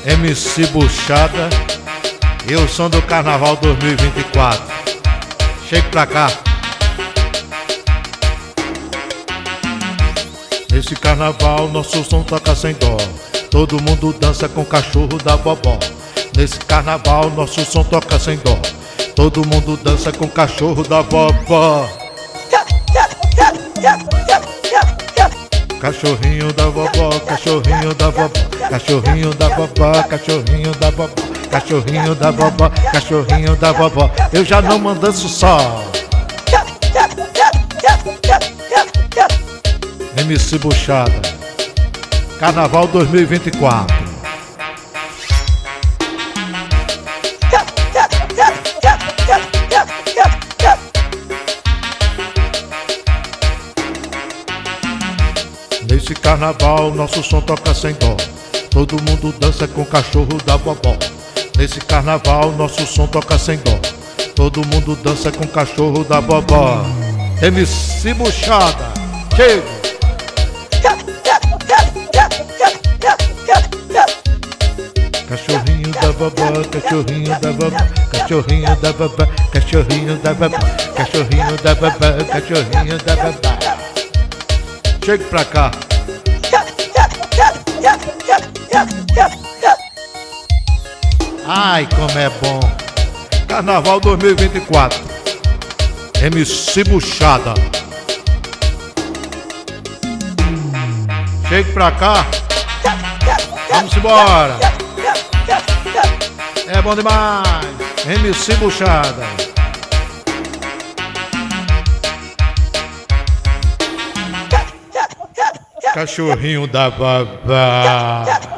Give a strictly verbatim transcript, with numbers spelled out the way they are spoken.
M C Buchada e o som do Carnaval dois mil e vinte e quatro. Chegue pra cá. Nesse carnaval nosso som toca sem dó, todo mundo dança com o cachorro da vovó. Nesse carnaval nosso som toca sem dó, todo mundo dança com o cachorro da vovó. Cachorrinho da vovó, cachorrinho da vovó, cachorrinho da vovó, cachorrinho da vovó, cachorrinho da vovó, cachorrinho da vovó. Eu já não mandanço só. M C Buchada, Carnaval dois mil e vinte e quatro. Nesse carnaval nosso som toca sem dó, todo mundo dança com o cachorro da vovó. Nesse carnaval nosso som toca sem dó, todo mundo dança com o cachorro da vovó. M C Buchada, chega! Cachorrinho da vovó, cachorrinho da vovó, cachorrinho da vovó, cachorrinho da vovó, cachorrinho da vovó, cachorrinho da vovó. Chegue pra cá. Ai, como é bom. Carnaval dois mil e vinte e quatro. M C Buchada. Chegue pra cá. Vamos embora. É bom demais. M C Buchada. Cachorrinho da vovó.